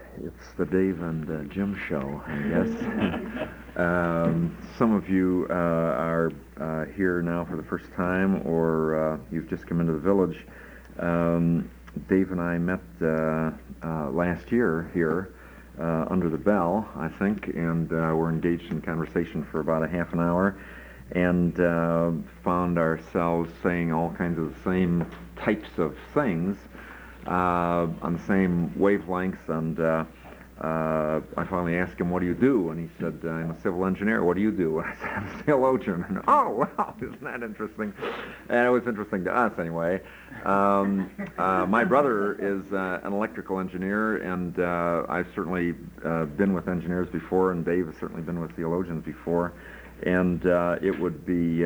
It's the Dave and Jim show, I guess. Some of you are here now for the first time, or you've just come into the village. Dave and I met last year here under the bell, I think, and were engaged in conversation for about a half an hour, and found ourselves saying all kinds of the same types of things on the same wavelengths, and I finally asked him, "What do you do?" And he said, "I'm a civil engineer. What do you do?" And I said, "I'm a theologian." And, "Oh, well, isn't that interesting?" And it was interesting to us anyway. My brother is an electrical engineer, and I've certainly been with engineers before, and Dave has certainly been with theologians before, and it would be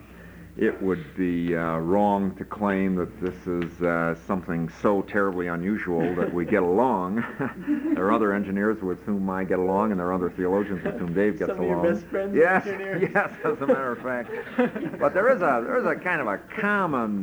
wrong to claim that this is something so terribly unusual that we get along. There are other engineers with whom I get along, and there are other theologians with whom Dave gets along. Some of your best friends, yes, engineers. yes, as a matter of fact. But there is a kind of a common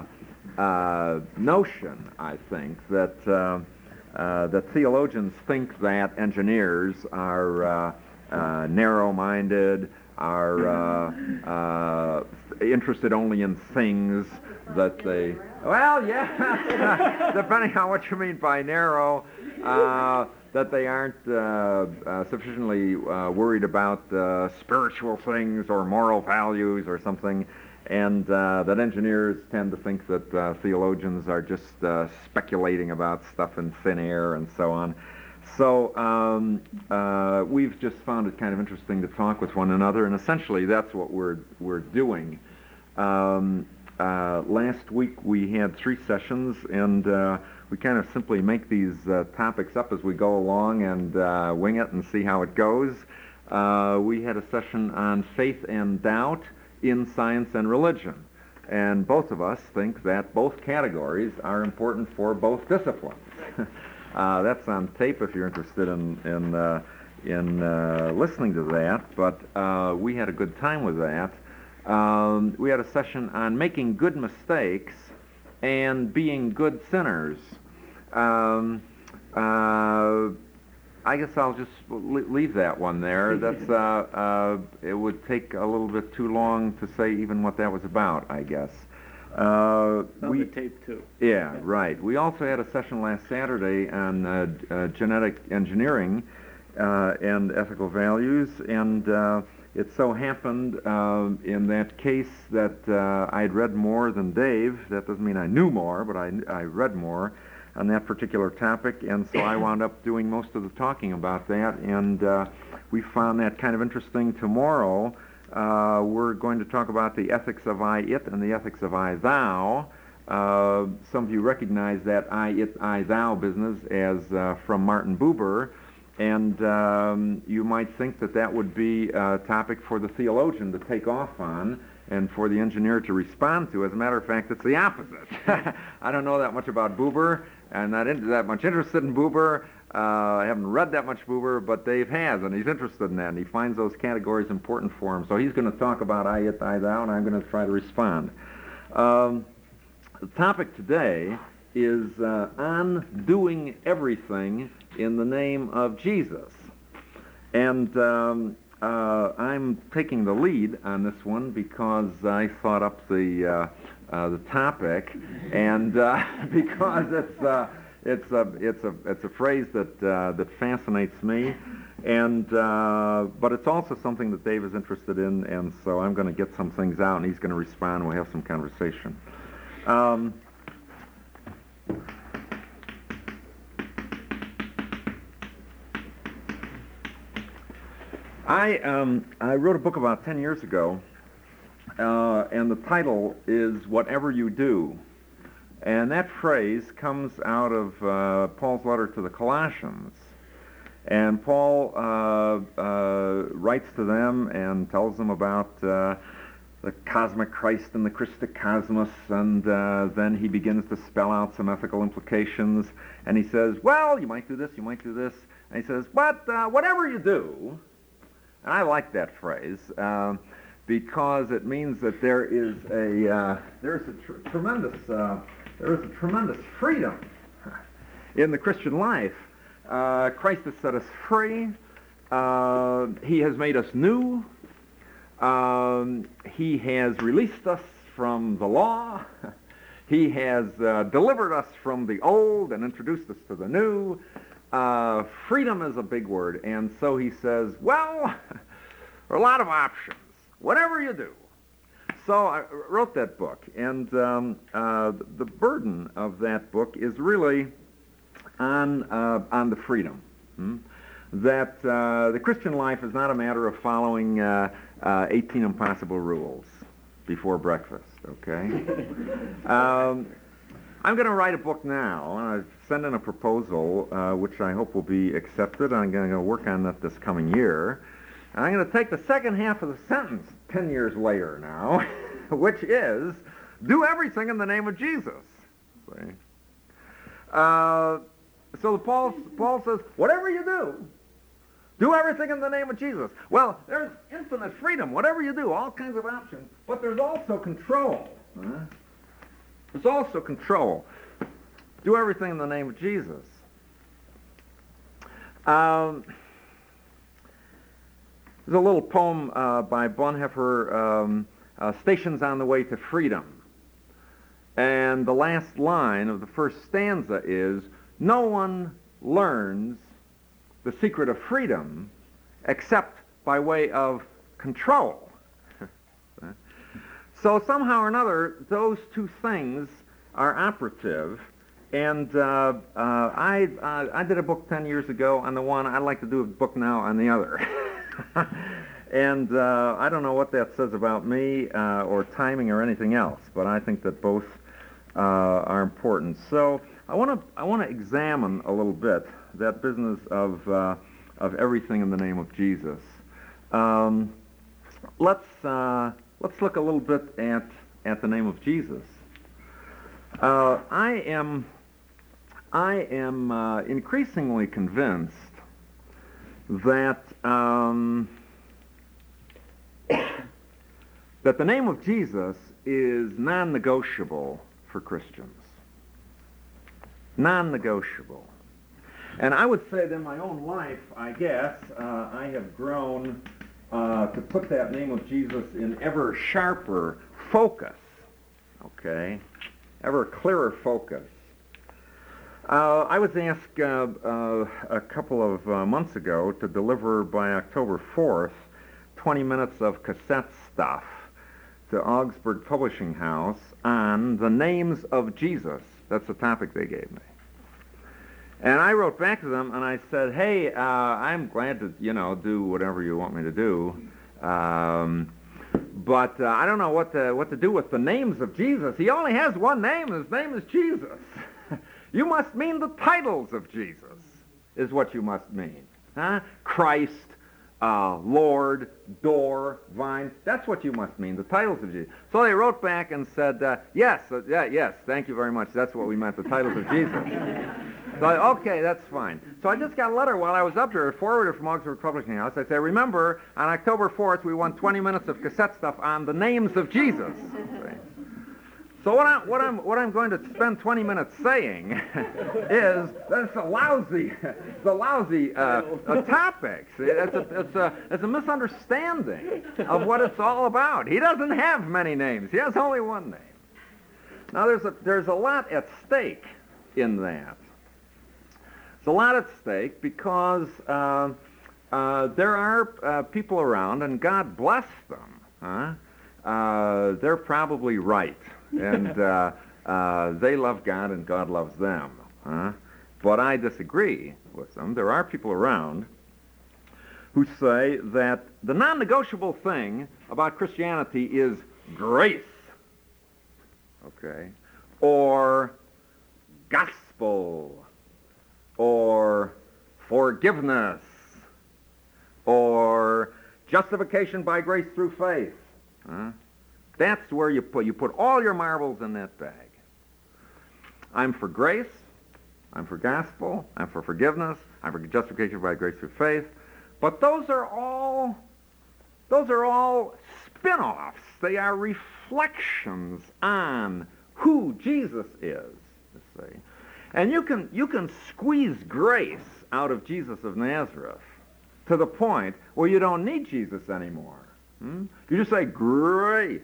notion, I think, that theologians think that engineers are narrow-minded, are interested only in things that they... Well, yeah, depending on what you mean by narrow, that they aren't sufficiently worried about spiritual things or moral values or something, and that engineers tend to think that theologians are just speculating about stuff in thin air and so on. So we've just found it kind of interesting to talk with one another, and essentially that's what we're doing. Last week we had 3 sessions, and we kind of simply make these topics up as we go along and wing it and see how it goes. We had a session on faith and doubt in science and religion, and both of us think that both categories are important for both disciplines. That's on tape if you're interested in listening to that, but we had a good time with that. We had a session on making good mistakes and being good sinners. I guess I'll just leave that one there. That's it would take a little bit too long to say even what that was about, I guess. We tape too. Yeah, right. We also had a session last Saturday on genetic engineering and ethical values, and it so happened in that case that I had read more than Dave. That doesn't mean I knew more, but I read more on that particular topic, and so I wound up doing most of the talking about that, and we found that kind of interesting. Tomorrow we're going to talk about the ethics of I, it, and the ethics of I, thou. Some of you recognize that I, it, I, thou business as from Martin Buber, and you might think that that would be a topic for the theologian to take off on and for the engineer to respond to. As a matter of fact, it's the opposite. I don't know that much about Buber, and not that much interested in Buber. I haven't read that much Buber, but Dave has, and he's interested in that, and he finds those categories important for him. So he's going to talk about I, it, I, thou, and I'm going to try to respond. The topic today is on doing everything in the name of Jesus. And I'm taking the lead on this one because I thought up the topic, and because it's a phrase that fascinates me, and but it's also something that Dave is interested in, and so I'm going to get some things out, and he's going to respond, and we'll have some conversation. I wrote a book about 10 years ago, and the title is Whatever You Do. And that phrase comes out of Paul's letter to the Colossians. And Paul writes to them and tells them about the cosmic Christ and the Christic cosmos, and then he begins to spell out some ethical implications. And he says, well, you might do this, you might do this. And he says, but whatever you do, and I like that phrase, because it means that there is a tremendous freedom in the Christian life Christ has set us free. He has made us new. He has released us from the law. He has delivered us from the old and introduced us to the new. Freedom is a big word, and so he says, well, there are a lot of options. Whatever you do. So I wrote that book, and the burden of that book is really on the freedom. That the Christian life is not a matter of following 18 impossible rules before breakfast, okay? I'm going to write a book now. I've sent in a proposal, which I hope will be accepted. I'm going to work on that this coming year. And I'm going to take the second half of the sentence 10 years later now, which is, do everything in the name of Jesus. See? So Paul says, whatever you do everything in the name of Jesus. Well, there's infinite freedom, whatever you do, all kinds of options, but there's also control. There's also control. Do everything in the name of Jesus. There's a little poem by Bonhoeffer, Stations on the Way to Freedom. And the last line of the first stanza is, no one learns the secret of freedom except by way of control. So somehow or another, those two things are operative. And I did a book 10 years ago on the one. I'd like to do a book now on the other. And I don't know what that says about me or timing or anything else, but I think that both are important. So I want to examine a little bit that business of everything in the name of Jesus. Let's look a little bit at the name of Jesus. I am increasingly convinced that that the name of Jesus is non-negotiable for Christians. Non-negotiable. And I would say that in my own life, I guess, I have grown to put that name of Jesus in ever sharper focus, okay? Ever clearer focus. I was asked a couple of months ago to deliver by October 4th 20 minutes of cassette stuff to Augsburg Publishing House on the names of Jesus. That's the topic they gave me. And I wrote back to them and I said, hey, I'm glad to, do whatever you want me to do. But I don't know what to do with the names of Jesus. He only has one name, and his name is Jesus. You must mean the titles of Jesus, is what you must mean. Huh? Christ, Lord, door, vine. That's what you must mean, the titles of Jesus. So they wrote back and said, yes, thank you very much. That's what we meant, the titles of Jesus. So, okay, that's fine. So I just got a letter while I was up there, forwarded from Augsburg Publishing House. I say, remember, on October 4th, we won 20 minutes of cassette stuff on the names of Jesus. So what I'm going to spend 20 minutes saying is that it's a lousy topic. See, it's a misunderstanding of what it's all about. He doesn't have many names. He has only one name. Now there's a lot at stake in that. It's a lot at stake because there are people around, and God bless them. They're probably right. And they love God and God loves them. But I disagree with them. There are people around who say that the non-negotiable thing about Christianity is grace, okay, or gospel, or forgiveness, or justification by grace through faith. That's where you put all your marbles in that bag. I'm for grace, I'm for gospel, I'm for forgiveness, I'm for justification by grace through faith, but those are all spin-offs. They are reflections on who Jesus is, you see. And you can squeeze grace out of Jesus of Nazareth to the point where you don't need Jesus anymore. You just say grace.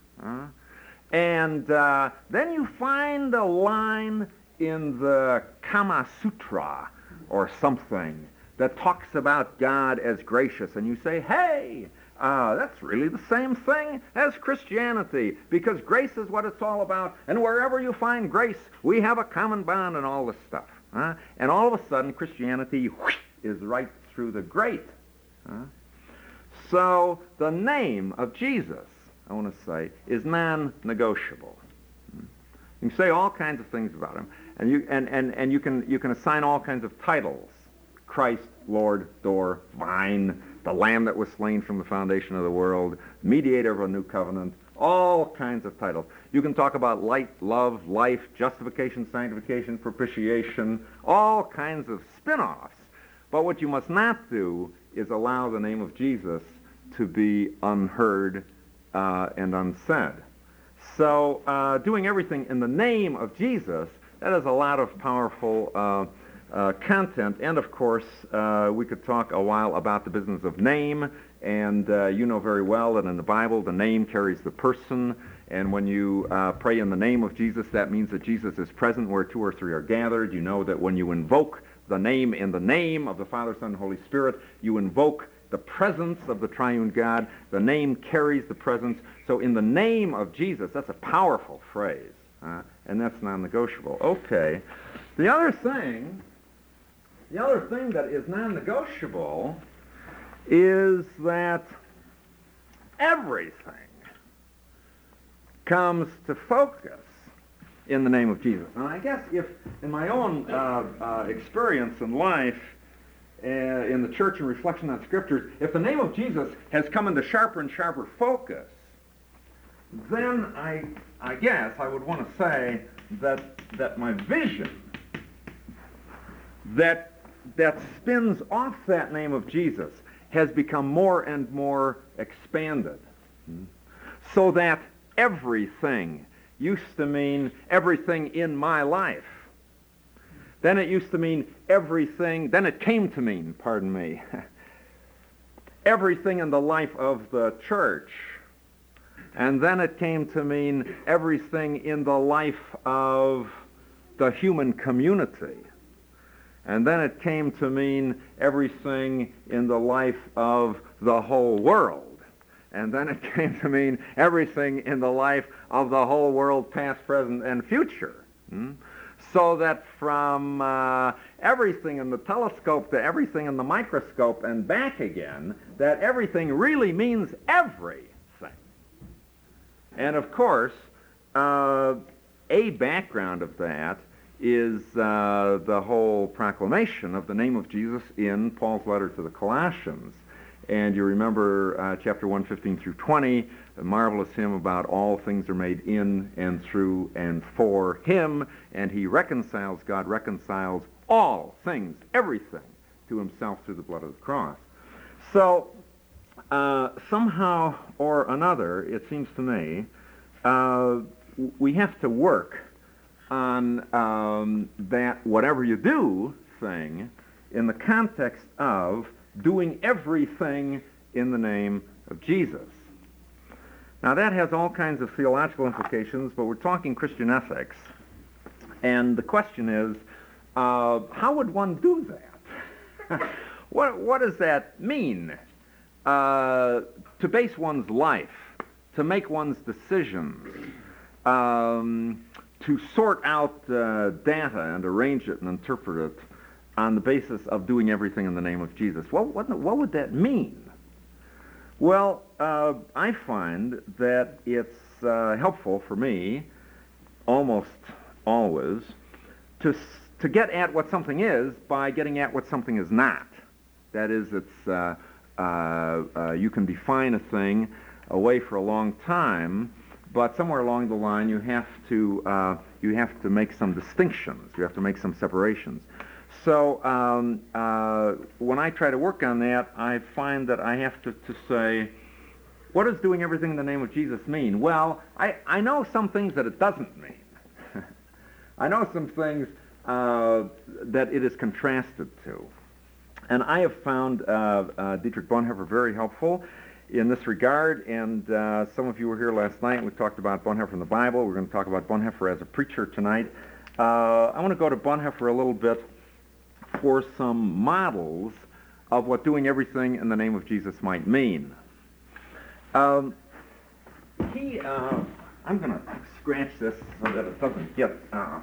And then you find a line in the Kama Sutra or something that talks about God as gracious, and you say, hey, that's really the same thing as Christianity, because grace is what it's all about, and wherever you find grace, we have a common bond and all this stuff. And all of a sudden, Christianity whoosh, is right through the grate. So the name of Jesus, I want to say, is non-negotiable. You can say all kinds of things about him, and you can assign all kinds of titles: Christ, Lord, Door, Vine, the Lamb that was slain from the foundation of the world, mediator of a new covenant, all kinds of titles. You can talk about light, love, life, justification, sanctification, propitiation, all kinds of spin-offs. But what you must not do is allow the name of Jesus to be unheard and unsaid. So doing everything in the name of Jesus, that has a lot of powerful content. And of course, we could talk a while about the business of name. And you know very well that in the Bible, the name carries the person. And when you pray in the name of Jesus, that means that Jesus is present where two or three are gathered. You know that when you invoke the name in the name of the Father, Son, and Holy Spirit, you invoke the presence of the triune God. The name carries the presence. So in the name of Jesus, that's a powerful phrase. And that's non-negotiable. Okay. The other thing that is non-negotiable is that everything comes to focus in the name of Jesus. And I guess if, in my own experience in life, in the church and reflection on Scriptures, if the name of Jesus has come into sharper and sharper focus, then I guess I would want to say that my vision that spins off that name of Jesus has become more and more expanded. So that everything used to mean everything in my life. Then it used to mean everything, then it came to mean, pardon me, everything in the life of the church. And then it came to mean everything in the life of the human community. And then it came to mean everything in the life of the whole world. And then it came to mean everything in the life of the whole world, past, present, and future. So that from everything in the telescope to everything in the microscope and back again, that everything really means everything. And of course, a background of that is the whole proclamation of the name of Jesus in Paul's letter to the Colossians. And you remember chapter 1, 15 through 20, the marvelous hymn about all things are made in and through and for him, and he reconciles, God reconciles all things, everything, to himself through the blood of the cross. So somehow or another, it seems to me, we have to work on that whatever you do thing in the context of doing everything in the name of Jesus. Now that has all kinds of theological implications, but we're talking Christian ethics. And the question is, how would one do that? What does that mean? To base one's life, to make one's decisions, to sort out data and arrange it and interpret it on the basis of doing everything in the name of Jesus. What would that mean? Well, I find that it's helpful for me, almost always, to get at what something is by getting at what something is not. That is, you can define a thing away for a long time, but somewhere along the line you have to make some distinctions. You have to make some separations. So when I try to work on that, I find that I have to say, what does doing everything in the name of Jesus mean? Well, I know some things that it doesn't mean. I know some things that it is contrasted to. And I have found Dietrich Bonhoeffer very helpful in this regard, and some of you were here last night, and we talked about Bonhoeffer in the Bible. We're going to talk about Bonhoeffer as a preacher tonight. I want to go to Bonhoeffer a little bit for some models of what doing everything in the name of Jesus might mean. I'm going to scratch this so that it doesn't get,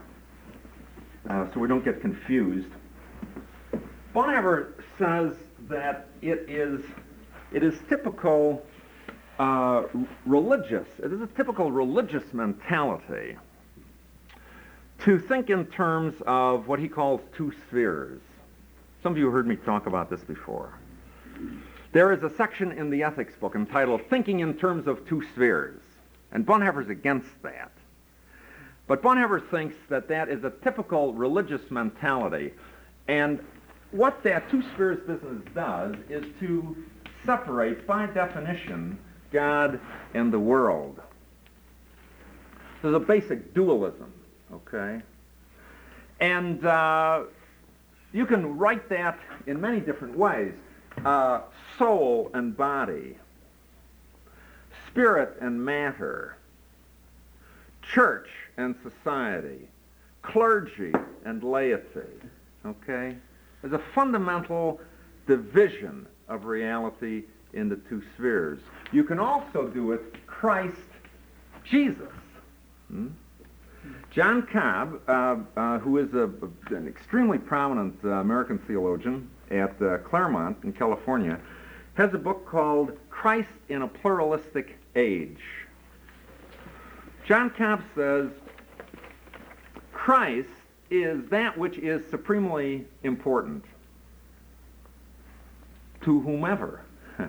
so we don't get confused. Bonhoeffer says that it is typical religious. It is a typical religious mentality to think in terms of what he calls two spheres. Some of you heard me talk about this before. There is a section in the ethics book entitled Thinking in Terms of Two Spheres, and Bonhoeffer's against that. But Bonhoeffer thinks that that is a typical religious mentality, and what that two spheres business does is to separate, by definition, God and the world. There's a basic dualism, okay? And you can write that in many different ways. Soul and body, spirit and matter, church and society, clergy and laity, okay? There's a fundamental division of reality into two spheres. You can also do it Christ, Jesus. John Cobb, who is an extremely prominent American theologian at Claremont in California, has a book called Christ in a Pluralistic Age. John Cobb says, Christ is that which is supremely important to whomever.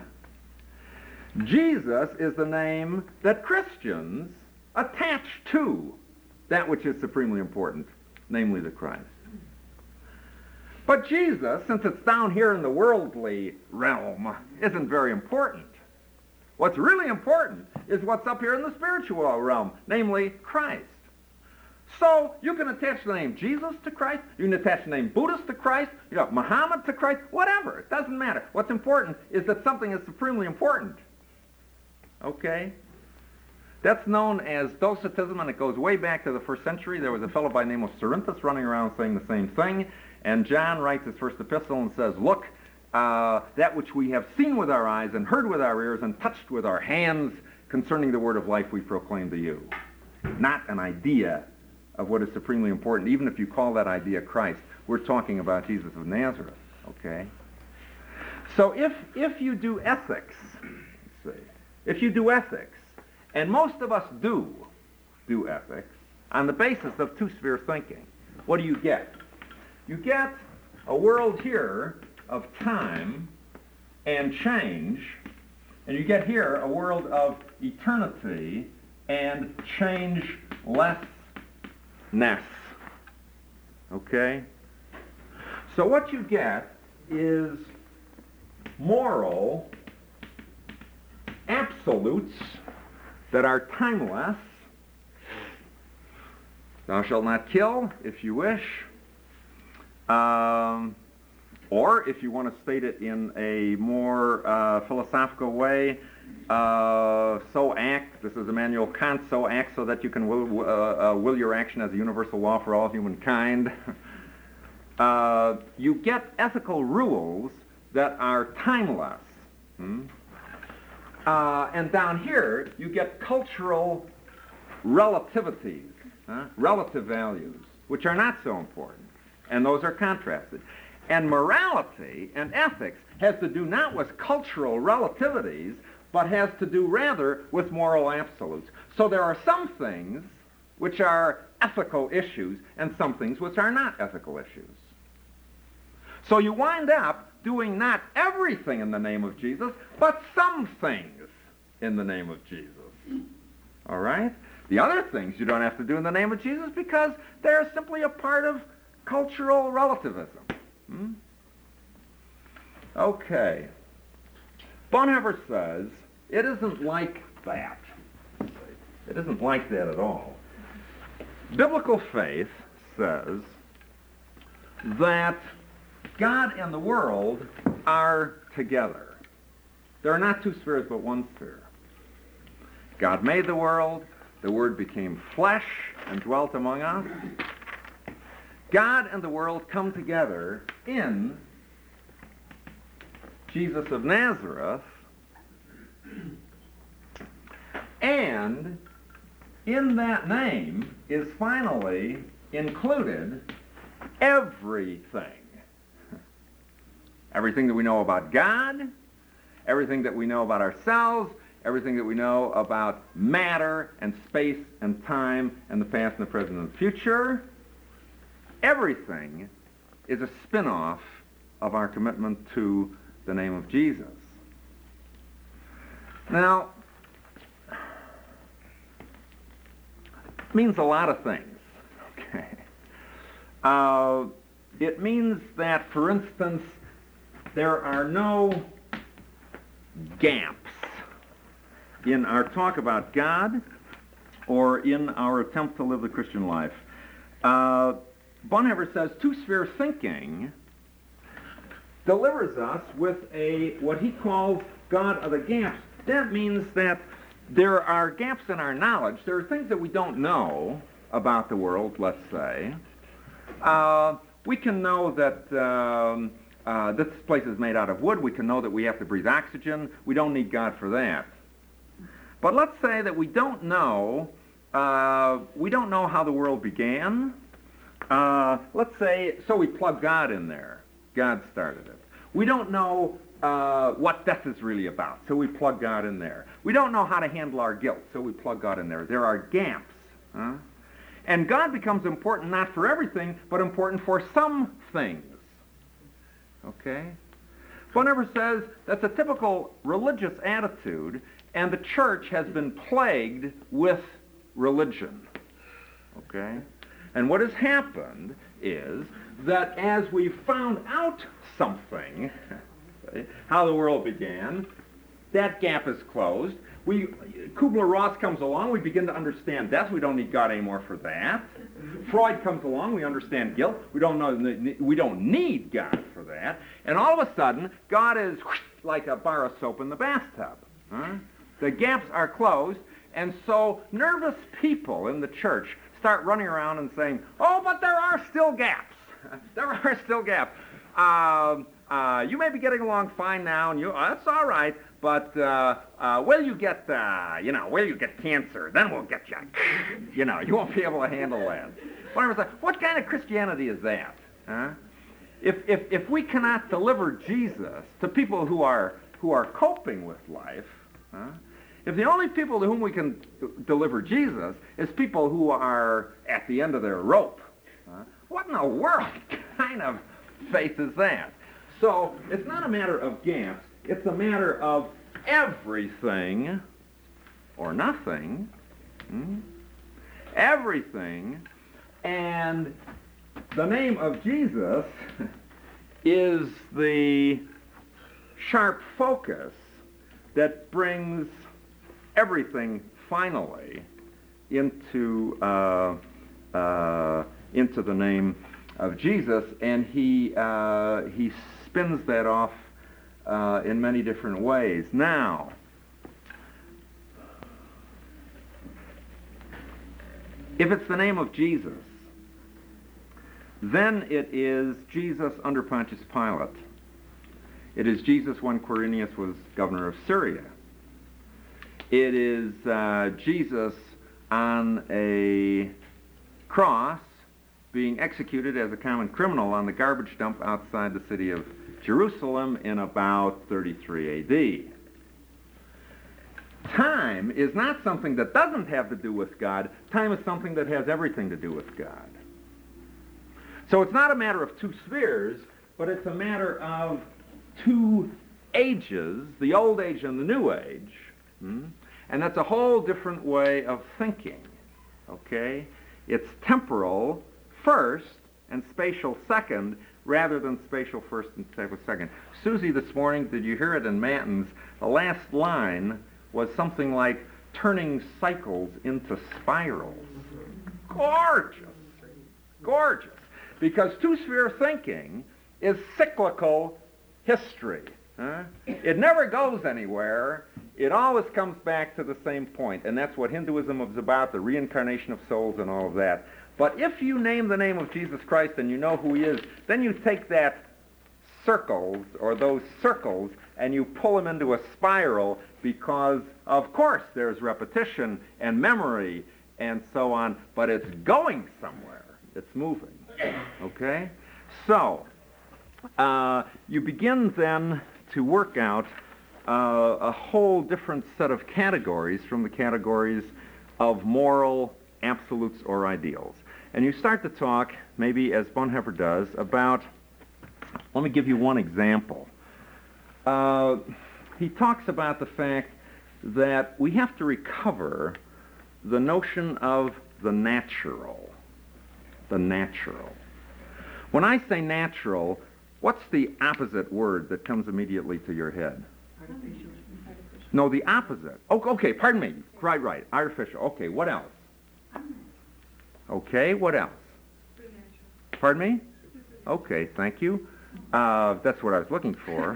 Jesus is the name that Christians attach to that which is supremely important, namely the Christ. But Jesus, since it's down here in the worldly realm, isn't very important. What's really important is what's up here in the spiritual realm, namely Christ. So you can attach the name Jesus to Christ, you can attach the name Buddhist to Christ, Muhammad to Christ, whatever. It doesn't matter. What's important is that something is supremely important. Okay? That's known as Docetism, and it goes way back to the 1st century. There was a fellow by the name of Cerinthus running around saying the same thing, and John writes his first epistle and says, look, that which we have seen with our eyes and heard with our ears and touched with our hands concerning the word of life we proclaim to you. Not an idea of what is supremely important, even if you call that idea Christ. We're talking about Jesus of Nazareth, okay? So if you do ethics, let's see, if you do ethics, and most of us do ethics on the basis of two-sphere thinking, what do you get? You get a world here of time and change, and you get here a world of eternity and changelessness. Okay? So what you get is moral absolutes that are timeless. Thou shalt not kill, if you wish. Or, if you want to state it in a more philosophical way, so act, this is Immanuel Kant, so act so that you can will your action as a universal law for all humankind. You get ethical rules that are timeless. And down here, you get cultural relativities, relative values, which are not so important. And those are contrasted. And morality and ethics has to do not with cultural relativities, but has to do rather with moral absolutes. So there are some things which are ethical issues and some things which are not ethical issues. So you wind up doing not everything in the name of Jesus, but some things in the name of Jesus. All right? The other things you don't have to do in the name of Jesus because they're simply a part of cultural relativism. Okay. Bonhoeffer says it isn't like that. It isn't like that at all. Biblical faith says that God and the world are together. There are not two spheres but one sphere. God made the world. The Word became flesh and dwelt among us. God and the world come together in Jesus of Nazareth, and in that name is finally included everything. Everything that we know about God, everything that we know about ourselves, everything that we know about matter and space and time and the past and the present and the future. Everything is a spin-off of our commitment to the name of Jesus. Now, it means a lot of things. Okay. It means that, for instance, there are no gaps in our talk about God or in our attempt to live the Christian life. Bonhoeffer says two-sphere thinking delivers us with what he calls God of the gaps. That means that there are gaps in our knowledge. There are things that we don't know about the world, let's say. We can know that this place is made out of wood. We can know that we have to breathe oxygen. We don't need God for that. But let's say that we don't know how the world began. Let's say, so we plug God in there. God started it. We don't know what death is really about, so we plug God in there. We don't know how to handle our guilt, so we plug God in there. There are gaps. And God becomes important not for everything, but important for some things. Okay? Bonhoeffer says that's a typical religious attitude, and the church has been plagued with religion. Okay? And what has happened is that as we found out something, how the world began, that gap is closed. Kubler-Ross comes along, we begin to understand death. We don't need God anymore for that. Freud comes along, we understand guilt. We don't need God for that. And all of a sudden, God is like a bar of soap in the bathtub. The gaps are closed, and so nervous people in the church start running around and saying, oh, but there are still gaps. There are still gaps. You may be getting along fine now, and that's all right, but will you get cancer? Then we'll get you. You won't be able to handle that. What kind of Christianity is that? If we cannot deliver Jesus to people who are coping with life, if the only people to whom we can deliver Jesus is people who are at the end of their rope, what in the world kind of faith is that? So it's not a matter of gaps. It's a matter of everything or nothing. Everything. And the name of Jesus is the sharp focus that brings everything finally into the name of Jesus, and he spins that off in many different ways. Now, if it's the name of Jesus, then it is Jesus under Pontius Pilate. It is Jesus when Quirinius was governor of Syria. It is Jesus on a cross being executed as a common criminal on the garbage dump outside the city of Jerusalem in about 33 AD. Time is not something that doesn't have to do with God. Time is something that has everything to do with God. So it's not a matter of two spheres, but it's a matter of two ages, the old age and the new age. And that's a whole different way of thinking. Okay? It's temporal first and spatial second, rather than spatial first and spatial second. Susie, this morning, did you hear it in Matins? The last line was something like turning cycles into spirals. Gorgeous. Gorgeous. Because two-sphere thinking is cyclical history. It never goes anywhere. It always comes back to the same point, and that's what Hinduism is about, the reincarnation of souls and all of that. But if you name the name of Jesus Christ and you know who he is, then you take that circles, or those circles, and you pull them into a spiral because, of course, there's repetition and memory and so on, but it's going somewhere. It's moving. Okay? So, you begin then to work out a whole different set of categories from the categories of moral absolutes or ideals. And you start to talk, maybe as Bonhoeffer does, about, let me give you one example. He talks about the fact that we have to recover the notion of the natural. The natural. When I say natural, what's the opposite word that comes immediately to your head? Artificial. No, the opposite. Oh, okay, pardon me. Right. Artificial. Okay, what else? Okay, what else? Pardon me? Okay, thank you. That's what I was looking for.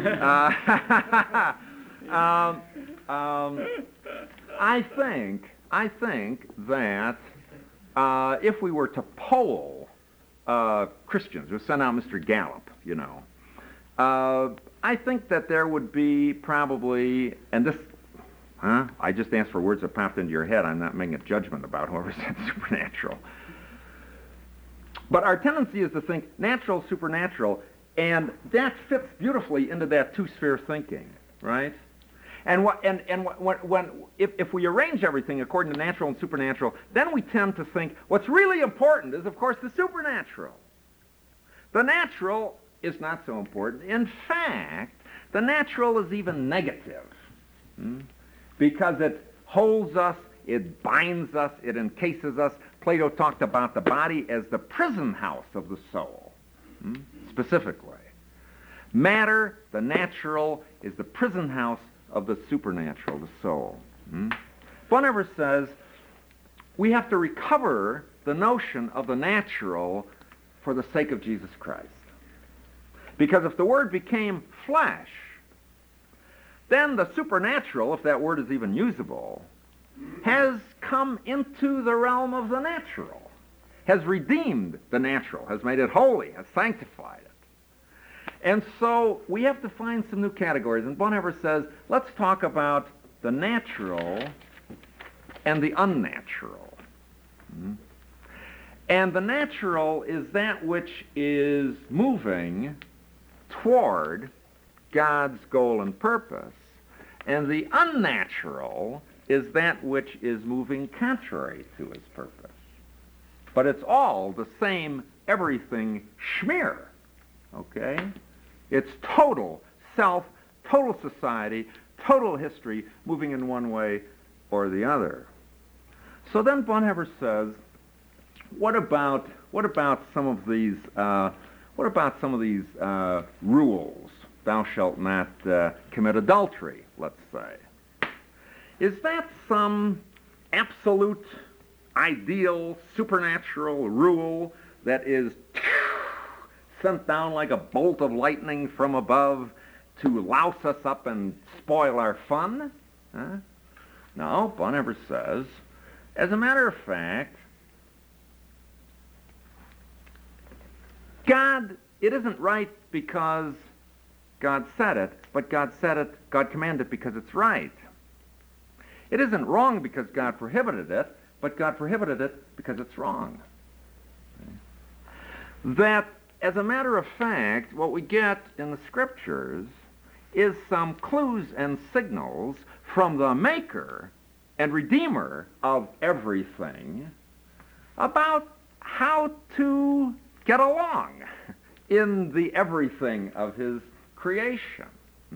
I think that if we were to poll Christians, we'll send out Mr. Gallup, you know, I think that there would be probably, and this, I just asked for words that popped into your head. I'm not making a judgment about whoever said supernatural. But our tendency is to think natural, supernatural, and that fits beautifully into that two-sphere thinking, right? And if we arrange everything according to natural and supernatural, then we tend to think what's really important is, of course, the supernatural. The natural is not so important. In fact, the natural is even negative, because it holds us, it binds us, it encases us. Plato talked about the body as the prison house of the soul, specifically. Matter, the natural, is the prison house of the supernatural, the soul. Bonhoeffer says we have to recover the notion of the natural for the sake of Jesus Christ. Because if the Word became flesh, then the supernatural, if that word is even usable, has come into the realm of the natural, has redeemed the natural, has made it holy, has sanctified it. And so we have to find some new categories. And Bonhoeffer says, let's talk about the natural and the unnatural. And the natural is that which is moving toward God's goal and purpose. And the unnatural is that which is moving contrary to his purpose. But it's all the same everything schmear, okay? It's total self, total society, total history moving in one way or the other. So then Bonhoeffer says, what about some of these rules? Thou shalt not commit adultery, let's say. Is that some absolute, ideal, supernatural rule that is sent down like a bolt of lightning from above to louse us up and spoil our fun? No, Bonhoeffer says, as a matter of fact, it isn't right because God said it, but God commanded it because it's right. It isn't wrong because God prohibited it, but God prohibited it because it's wrong. That, as a matter of fact, what we get in the Scriptures is some clues and signals from the Maker and Redeemer of everything about how to get along in the everything of his creation.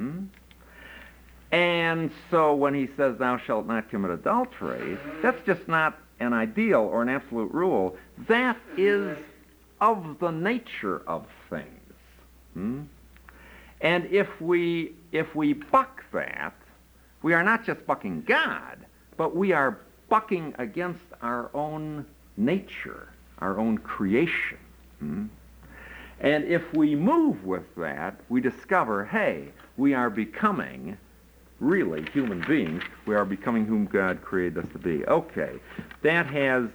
And so when he says, thou shalt not commit adultery, that's just not an ideal or an absolute rule. That is of the nature of things. And if we buck that, we are not just bucking God, but we are bucking against our own nature, our own creation. And if we move with that, we discover, hey, we are becoming really human beings. We are becoming whom God created us to be. Okay, that has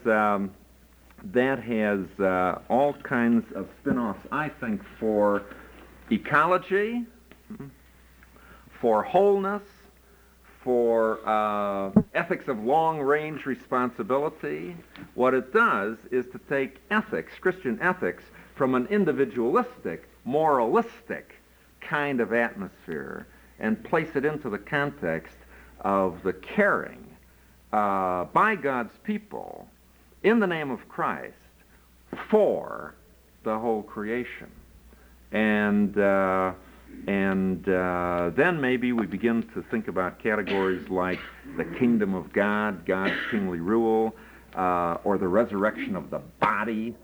all kinds of spin-offs, I think, for ecology, for wholeness, for ethics of long-range responsibility. What it does is to take ethics, Christian ethics, from an individualistic, moralistic kind of atmosphere and place it into the context of the caring by God's people in the name of Christ for the whole creation. And then maybe we begin to think about categories like the kingdom of God, God's kingly rule, or the resurrection of the body.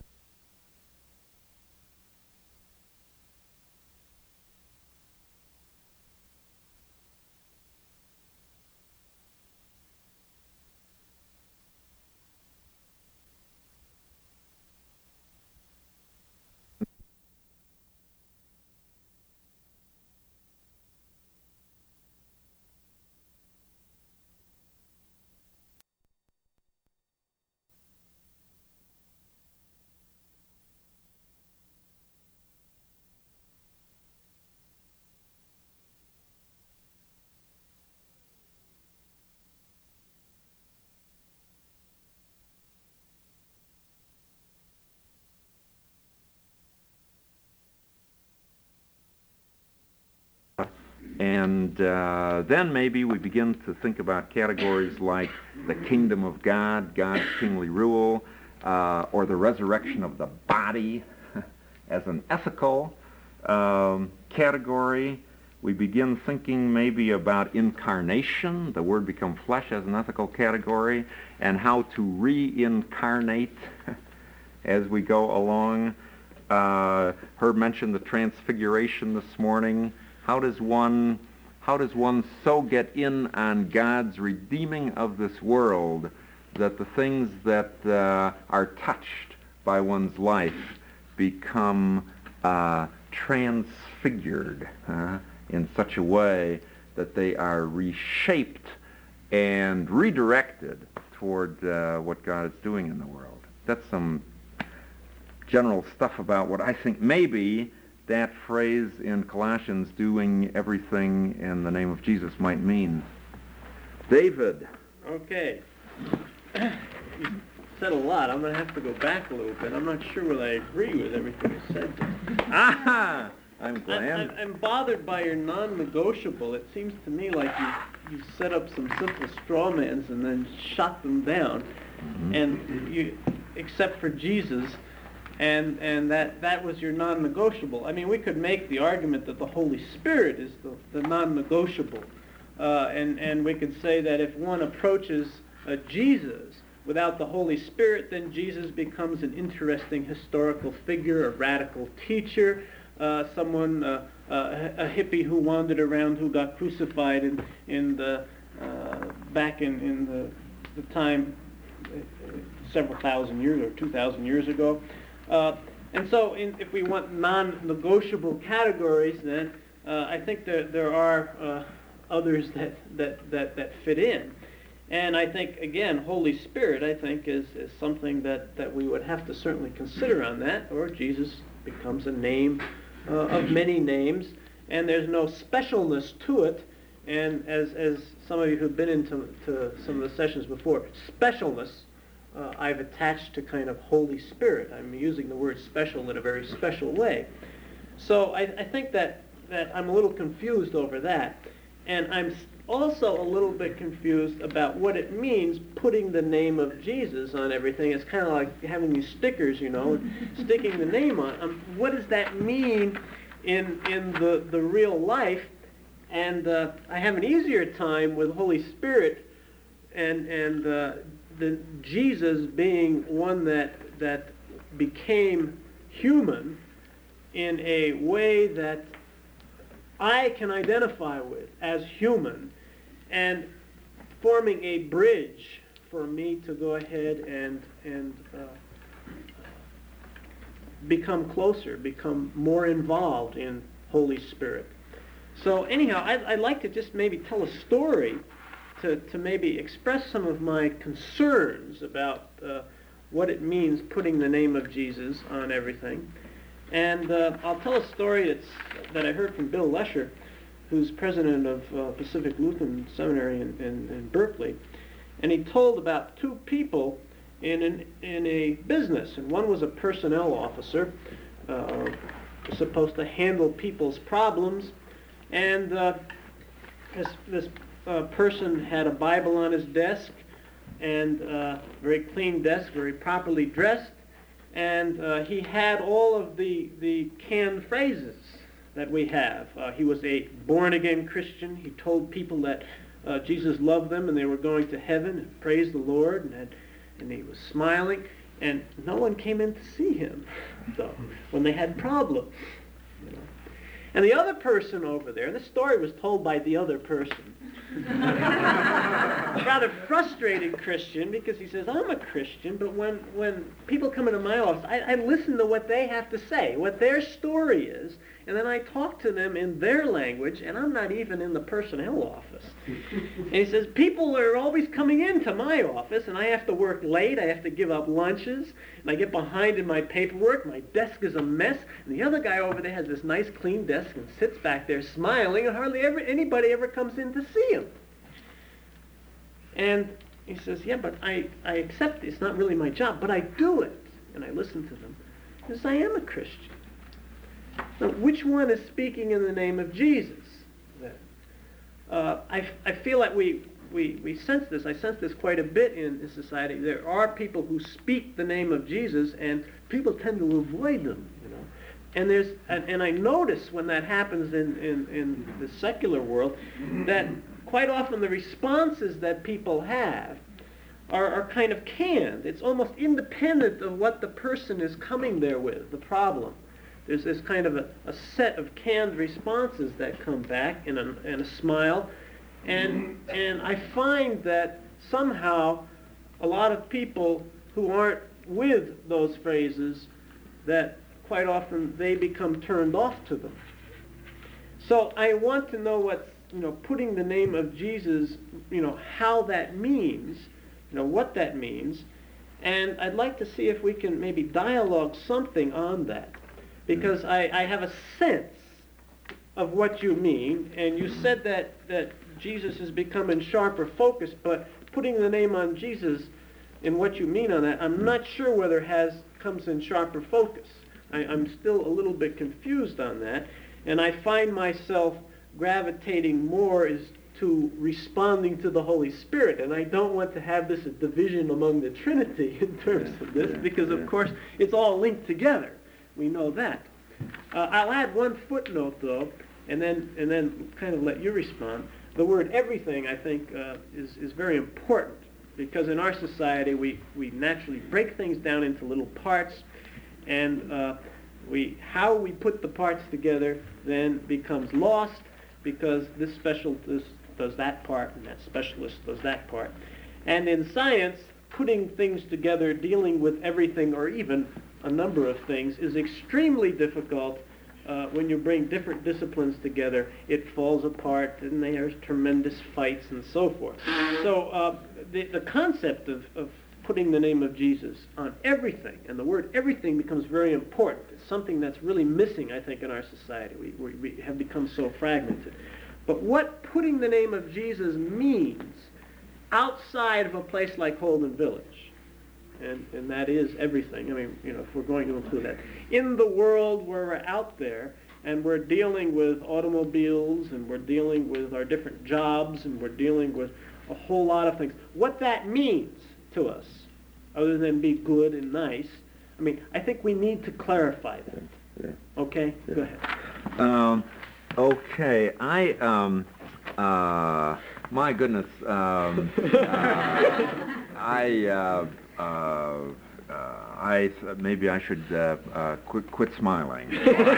And then maybe we begin to think about categories like the kingdom of God, God's kingly rule, or the resurrection of the body as an ethical category. We begin thinking maybe about incarnation, the word become flesh, as an ethical category, and how to reincarnate as we go along. Herb mentioned the transfiguration this morning. How does one so get in on God's redeeming of this world that the things that are touched by one's life become transfigured in such a way that they are reshaped and redirected toward what God is doing in the world? That's some general stuff about what I think maybe that phrase in Colossians, doing everything in the name of Jesus, might mean. David. Okay. You said a lot. I'm going to have to go back a little bit. I'm not sure whether I agree with everything you said. Aha! I'm glad. I'm bothered by your non-negotiable. It seems to me like you set up some simple straw mans and then shot them down. Mm-hmm. And you, except for Jesus, and that was your non-negotiable. I mean, we could make the argument that the Holy Spirit is the non-negotiable. And we could say that if one approaches Jesus without the Holy Spirit, then Jesus becomes an interesting historical figure, a radical teacher, someone, a hippie who wandered around, who got crucified back in the time several thousand years or 2,000 years ago. And so if we want non-negotiable categories, then I think there are others that fit in. And I think, again, Holy Spirit, I think, is something that we would have to certainly consider on that, or Jesus becomes a name of many names, and there's no specialness to it. And as some of you who've been into some of the sessions before, specialness I've attached to kind of Holy Spirit. I'm using the word special in a very special way. So I think that I'm a little confused over that. And I'm also a little bit confused about what it means putting the name of Jesus on everything. It's kind of like having these stickers, sticking the name on. What does that mean in the real life? And I have an easier time with Holy Spirit and the Jesus being one that became human in a way that I can identify with as human, and forming a bridge for me to go ahead and become closer, become more involved in Holy Spirit. So anyhow, I'd like to just maybe tell a story to maybe express some of my concerns about what it means putting the name of Jesus on everything. And I'll tell a story that I heard from Bill Lesher, who's president of Pacific Lutheran Seminary in Berkeley. And he told about two people in a business. And one was a personnel officer, supposed to handle people's problems. And this person had a Bible on his desk, and very clean desk, very properly dressed. And he had all of the canned phrases that we have. He was a born-again Christian. He told people that Jesus loved them and they were going to heaven, and praised the Lord, and he was smiling. And no one came in to see him, though, when they had problems. You know. And the other person over there, this story was told by the other person, a rather frustrated Christian, because he says, I'm a Christian, but when people come into my office, I listen to what they have to say, what their story is, and then I talk to them in their language, and I'm not even in the personnel office. And he says, people are always coming into my office, and I have to work late, I have to give up lunches, and I get behind in my paperwork, my desk is a mess, and the other guy over there has this nice clean desk and sits back there smiling, and hardly anybody ever comes in to see him. And he says, yeah, but I accept it. It's not really my job, but I do it. And I listen to them. He says, I am a Christian. Now, which one is speaking in the name of Jesus? I feel like we sense this. I sense this quite a bit in society. There are people who speak the name of Jesus, and people tend to avoid them, you know. And I notice when that happens in the secular world that quite often the responses that people have are kind of canned. It's almost independent of what the person is coming there with, the problem. There's this kind of a set of canned responses that come back in a smile. And I find that somehow a lot of people who aren't with those phrases, that quite often they become turned off to them. So I want to know what's, putting the name of Jesus, how that means, what that means. And I'd like to see if we can maybe dialogue something on that. Because I have a sense of what you mean, and you said that Jesus has become in sharper focus, but putting the name on Jesus and what you mean on that, I'm not sure whether comes in sharper focus. I'm still a little bit confused on that, and I find myself gravitating more to responding to the Holy Spirit, and I don't want to have this a division among the Trinity in terms of this, because of course it's all linked together. We know that. I'll add one footnote, though, and then kind of let you respond. The word everything, I think, is very important, because in our society we naturally break things down into little parts, and how we put the parts together then becomes lost, because this specialist does that part and that specialist does that part. And in science, putting things together, dealing with everything or even a number of things is extremely difficult. When you bring different disciplines together, it falls apart, and there's tremendous fights and so forth. So the concept of putting the name of Jesus on everything, and the word everything becomes very important. It's something that's really missing, I think, in our society. We have become so fragmented. But what putting the name of Jesus means outside of a place like Holden Village, and that is everything. I mean, if we're going to include that. In the world where we're out there, and we're dealing with automobiles, and we're dealing with our different jobs, and we're dealing with a whole lot of things, what that means to us, other than be good and nice, I mean, I think we need to clarify that. Yeah. Okay? Yeah. Go ahead. Okay, my goodness, maybe I should quit smiling.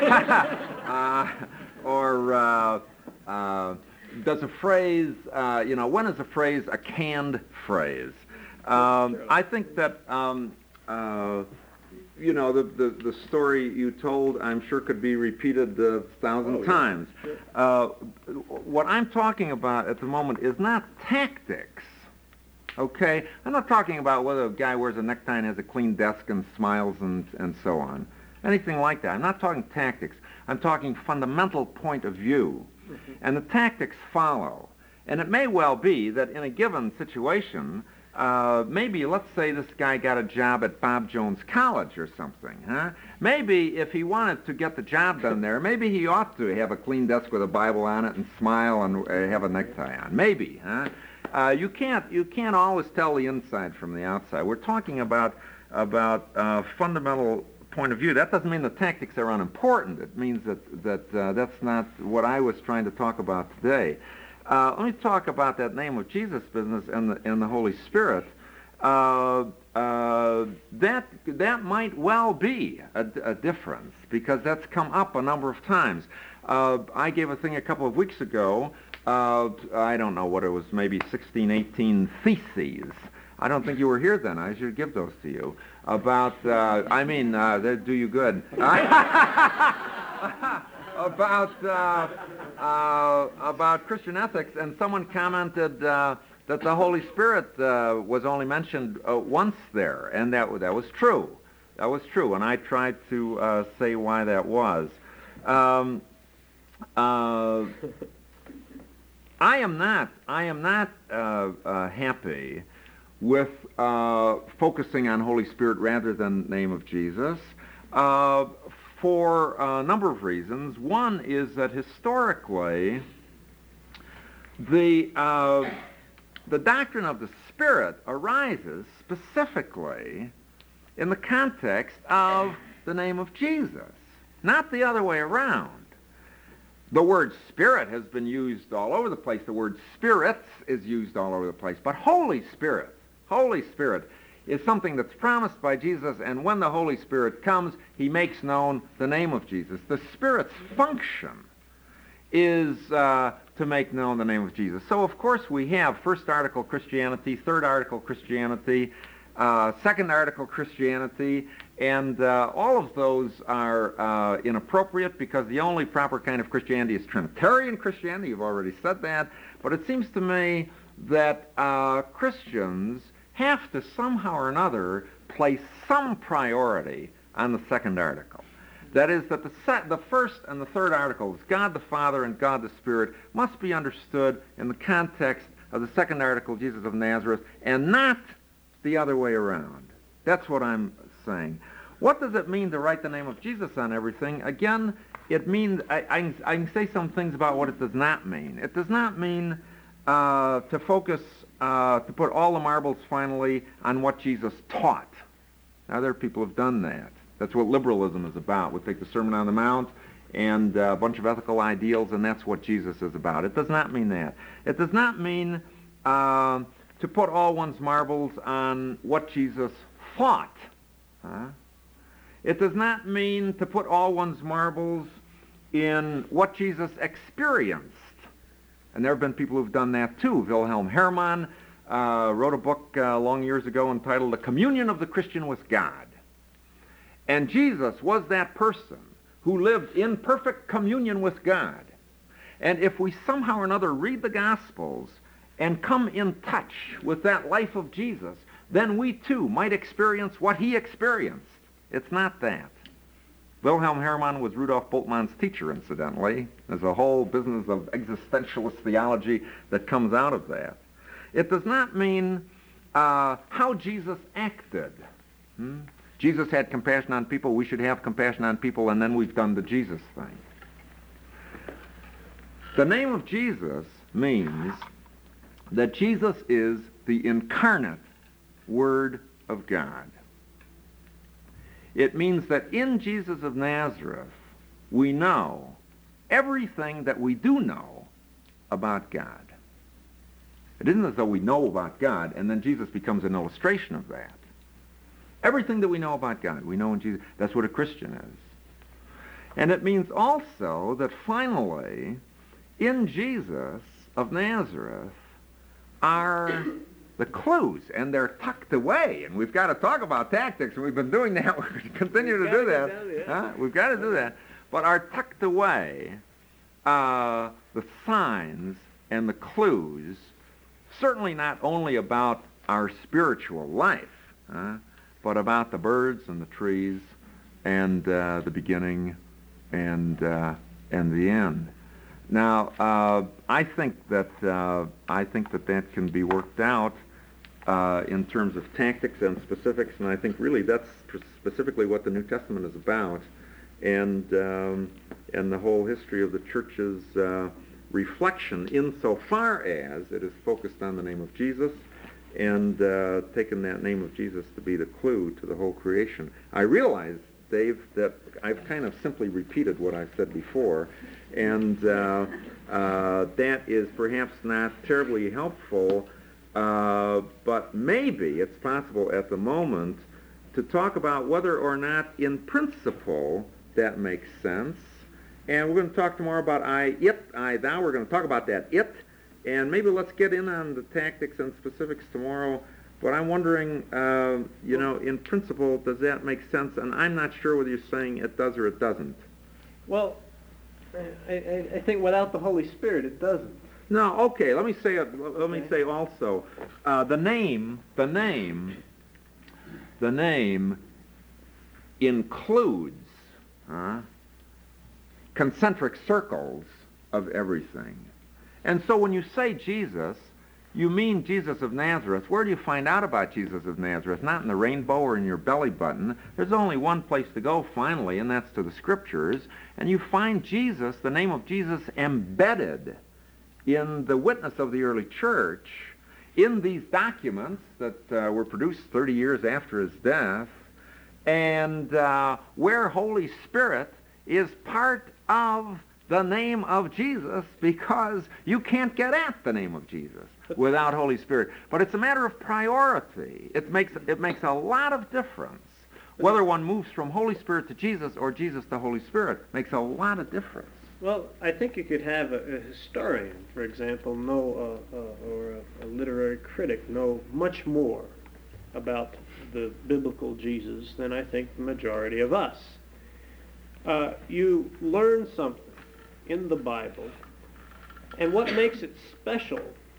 Does a phrase, when is a phrase a canned phrase? I think that, you know, the story you told, I'm sure could be repeated 1,000 times. Sure. What I'm talking about at the moment is not tactics, okay? I'm not talking about whether a guy wears a necktie and has a clean desk and smiles and so on. Anything like that. I'm not talking tactics. I'm talking fundamental point of view. Mm-hmm. And the tactics follow. And it may well be that in a given situation, maybe, let's say this guy got a job at Bob Jones College or something, huh? Maybe if he wanted to get the job done there, maybe he ought to have a clean desk with a Bible on it and smile and have a necktie on. Maybe, huh? You can't always tell the inside from the outside. We're talking about fundamental point of view. That doesn't mean the tactics are unimportant. It means that that's not what I was trying to talk about today. Let me talk about that name of Jesus business and the Holy Spirit. That might well be a difference, because that's come up a number of times. I gave a thing a couple of weeks ago. I don't know what it was, maybe 16, 18 theses. I don't think you were here then. I should give those to you. About, they do you good. About Christian ethics, and someone commented that the Holy Spirit was only mentioned once there, and that was true. That was true, and I tried to say why that was. I am not happy with focusing on Holy Spirit rather than name of Jesus, for a number of reasons. One is that historically, the doctrine of the Spirit arises specifically in the context of the name of Jesus, not the other way around. The word Spirit has been used all over the place. The word spirits is used all over the place. But Holy Spirit is something that's promised by Jesus, and when the Holy Spirit comes, he makes known the name of Jesus. The Spirit's function is to make known the name of Jesus. So, of course, we have first article Christianity, third article Christianity, second article Christianity, and all of those are inappropriate, because the only proper kind of Christianity is Trinitarian Christianity. You've already said that. But it seems to me that Christians have to somehow or another place some priority on the second article. That is, that the first and the third articles, God the Father and God the Spirit, must be understood in the context of the second article, Jesus of Nazareth, and not the other way around. That's what I'm saying. What does it mean to write the name of Jesus on everything? Again, it means, I can say some things about what it does not mean. It does not mean to focus, to put all the marbles finally on what Jesus taught. Now, other people have done that. That's what liberalism is about. We take the Sermon on the Mount and a bunch of ethical ideals, and that's what Jesus is about. It does not mean that. It does not mean to put all one's marbles on what Jesus thought. It does not mean to put all one's marbles in what Jesus experienced. And there have been people who've done that too. Wilhelm Herrmann wrote a book long years ago entitled The Communion of the Christian with God. And Jesus was that person who lived in perfect communion with God. And if we somehow or another read the Gospels and come in touch with that life of Jesus, then we too might experience what he experienced. It's not that. Wilhelm Herrmann was Rudolf Bultmann's teacher, incidentally. There's a whole business of existentialist theology that comes out of that. It does not mean how Jesus acted. Jesus had compassion on people. We should have compassion on people, and then we've done the Jesus thing. The name of Jesus means that Jesus is the incarnate Word of God. It means that in Jesus of Nazareth, we know everything that we do know about God. It isn't as though we know about God and then Jesus becomes an illustration of that. Everything that we know about God, we know in Jesus. That's what a Christian is. And it means also that finally, in Jesus of Nazareth, are the clues, and they're tucked away. And we've got to talk about tactics, and we've been doing that. We're going to continue to do that. We've got to do that. But are tucked away the signs and the clues, certainly not only about our spiritual life, but about the birds and the trees and the beginning and the end. Now, I think that that can be worked out in terms of tactics and specifics, and I think really that's specifically what the New Testament is about, and the whole history of the church's reflection, insofar as it is focused on the name of Jesus and taken that name of Jesus to be the clue to the whole creation. I realize, Dave, that I've kind of simply repeated what I said before, and that is perhaps not terribly helpful, but maybe it's possible at the moment to talk about whether or not in principle that makes sense. And we're going to talk tomorrow about I, it, I, thou. We're going to talk about that it, and maybe let's get in on the tactics and specifics tomorrow. But I'm wondering, in principle, does that make sense? And I'm not sure whether you're saying it does or it doesn't. Well, I think without the Holy Spirit, it doesn't. No, okay. Let me say also, the name includes concentric circles of everything. And so when you say Jesus, you mean Jesus of Nazareth. Where do you find out about Jesus of Nazareth? Not in the rainbow or in your belly button. There's only one place to go, finally, and that's to the Scriptures. And you find Jesus, the name of Jesus, embedded in the witness of the early church, in these documents that were produced 30 years after his death, and where Holy Spirit is part of the name of Jesus, because you can't get at the name of Jesus without Holy Spirit. But it's a matter of priority. It makes a lot of difference. Whether one moves from Holy Spirit to Jesus or Jesus to Holy Spirit makes a lot of difference. Well, I think you could have a historian, for example, or a literary critic know much more about the biblical Jesus than I think the majority of us. You learn something in the Bible, and what makes it special,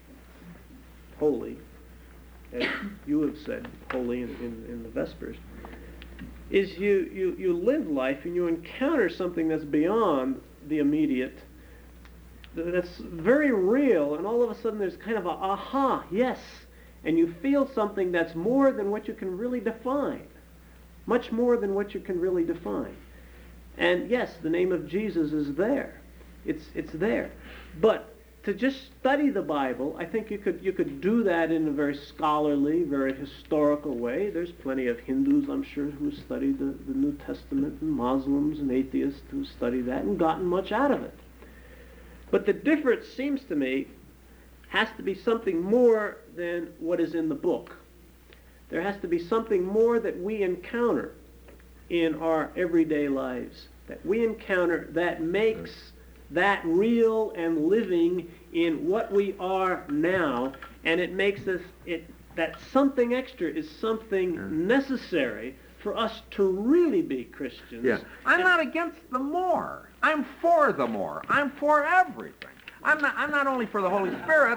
holy, as you have said, holy in the Vespers, is you live life and you encounter something that's beyond the immediate, that's very real, and all of a sudden there's kind of a aha, yes, and you feel something that's more than what you can really define, much more than what you can really define. And yes, the name of Jesus is there. It's there. But to just study the Bible, I think you could do that in a very scholarly, very historical way. There's plenty of Hindus, I'm sure, who study the New Testament, and Muslims and atheists who study that and gotten much out of it. But the difference, seems to me, has to be something more than what is in the book. There has to be something more that we encounter in our everyday lives, that we encounter that makes that real and living in what we are now, and it makes us, that something extra is something necessary for us to really be Christians. Yeah. I'm not against the more. I'm for the more. I'm for everything. I'm not only for the Holy Spirit.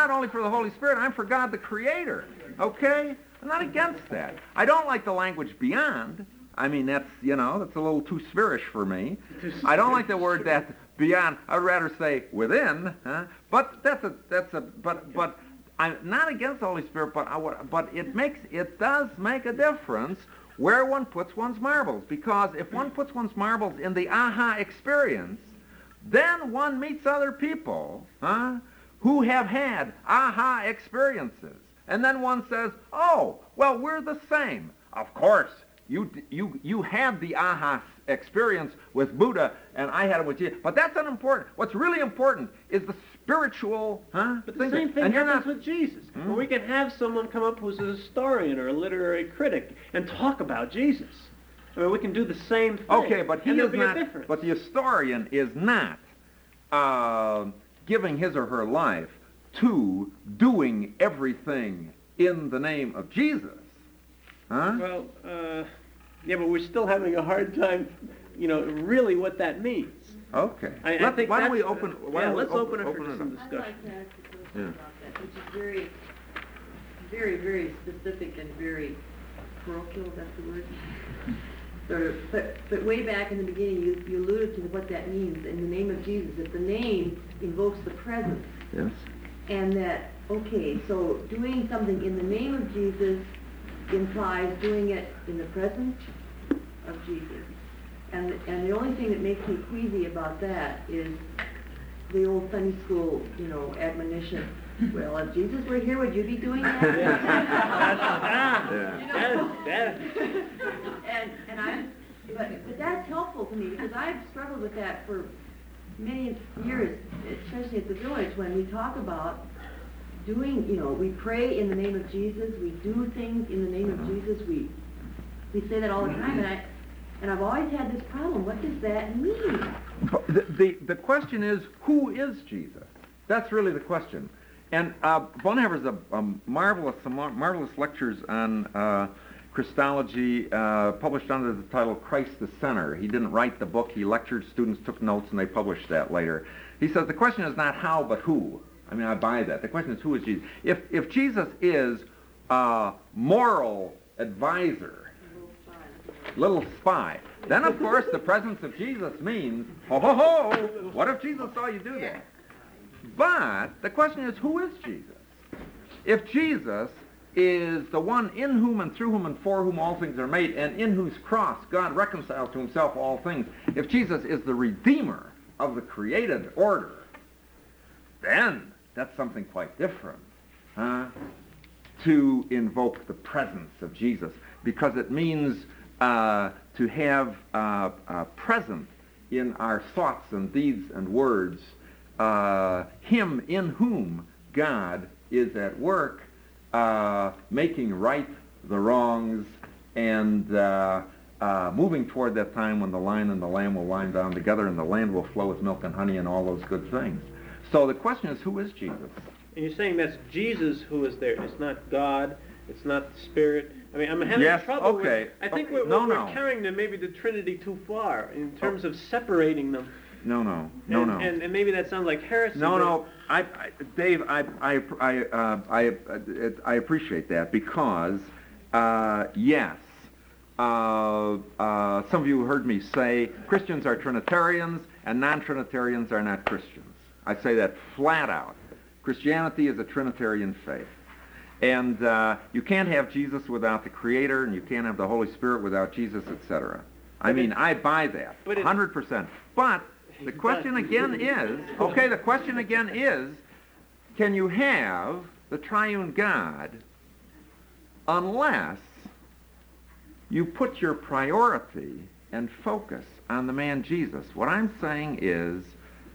I'm for God the Creator. Okay? I'm not against that. I don't like the language beyond. I mean, that's a little too spherish for me. I don't like the word that beyond. I'd rather say within. But but I'm not against the Holy Spirit. But it does make a difference where one puts one's marbles, because if one puts one's marbles in the aha experience, then one meets other people who have had aha experiences, and then one says, "Oh, well, we're the same." Of course. You had the aha experience with Buddha, and I had it with you. But that's unimportant. What's really important is the spiritual But the same thing happens with Jesus. Well, we can have someone come up who's a historian or a literary critic and talk about Jesus. I mean, we can do the same thing. Okay, but there'll be a difference. But the historian is not giving his or her life to doing everything in the name of Jesus. Huh? Well, yeah, but we're still having a hard time, really what that means. Okay. I think why don't we that's- open? let's open it for it some up. I'd discussion. like to ask a question Yeah. about that, which is very, very, very specific and very parochial, is that the word? Sort of, but way back in the beginning, you alluded to what that means, in the name of Jesus, that the name invokes the presence. Yes. And that, okay, so doing something in the name of Jesus implies doing it in the presence of Jesus. And the only thing that makes me queasy about that is the old Sunday school, admonition. Well, if Jesus were here, would you be doing that? But that's helpful to me, because I've struggled with that for many years, especially at the village, when we talk about doing, we pray in the name of Jesus, we do things in the name of Jesus, we say that all the time, and I've always had this problem. What does that mean? The question is, who is Jesus? That's really the question. And Bonhoeffer's some marvelous lectures on Christology, published under the title Christ the Center. He didn't write the book. He lectured, students took notes, and they published that later. He says the question is not how, but who. I mean, I buy that. The question is, who is Jesus? If Jesus is a moral advisor, little spy, then of course the presence of Jesus means, ho ho ho, what if Jesus saw you do that? But the question is, who is Jesus? If Jesus is the one in whom and through whom and for whom all things are made, and in whose cross God reconciled to himself all things, if Jesus is the Redeemer of the created order, then that's something quite different, to invoke the presence of Jesus, because it means to have present in our thoughts and deeds and words him in whom God is at work, making right the wrongs, and moving toward that time when the lion and the lamb will lie down together and the land will flow with milk and honey and all those good things. So the question is, who is Jesus? And you're saying that's Jesus who is there. It's not God. It's not the Spirit. I mean, I'm having trouble with... I think we're carrying maybe the Trinity too far in terms of separating them. No. And maybe that sounds like heresy. No. Dave, I appreciate that, because yes, some of you heard me say Christians are Trinitarians and non-Trinitarians are not Christians. I say that flat out. Christianity is a Trinitarian faith. And you can't have Jesus without the Creator, and you can't have the Holy Spirit without Jesus, etc. I mean, I buy that, 100%. But the question again is, can you have the triune God unless you put your priority and focus on the man Jesus? What I'm saying is,